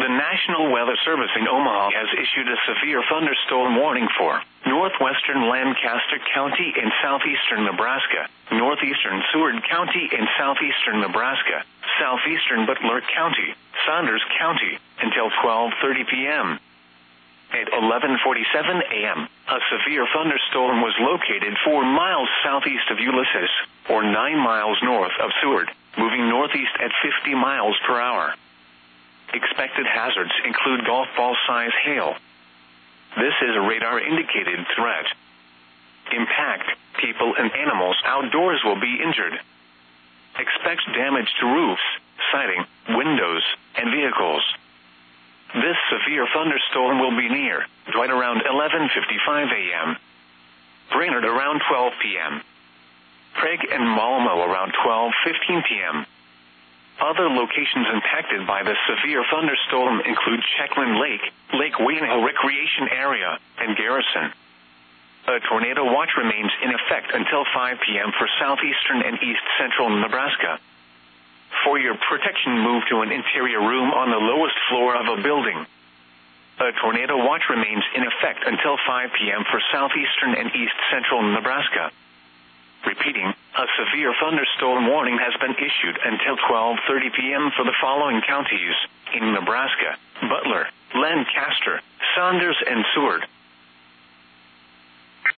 The National Weather Service in Omaha has issued a severe thunderstorm warning for northwestern Lancaster County in southeastern Nebraska, northeastern Seward County in southeastern Nebraska, southeastern Butler County, Saunders County, until 12:30 p.m. At 11:47 a.m., a severe thunderstorm was located 4 miles southeast of Ulysses, or 9 miles north of Seward, moving northeast at 50 miles per hour. Expected hazards include golf ball-size hail. This is a radar-indicated threat. Impact, people and animals outdoors will be injured. Expect damage to roofs, siding, windows, and vehicles. This severe thunderstorm will be near Dwight around 11:55 a.m., Brainerd around 12 p.m., Craig and Malmo around 12:15 p.m. Other locations impacted by the severe thunderstorm include Checkland Lake, Lake Waynehill Recreation Area, and Garrison. A tornado watch remains in effect until 5 p.m. for southeastern and east central Nebraska. For your protection, move to an interior room on the lowest floor of a building. A tornado watch remains in effect until 5 p.m. for southeastern and east central Nebraska. Repeating, a severe thunderstorm warning has been issued until 12:30 p.m. for the following counties in Nebraska: Butler, Lancaster, Saunders, and Seward.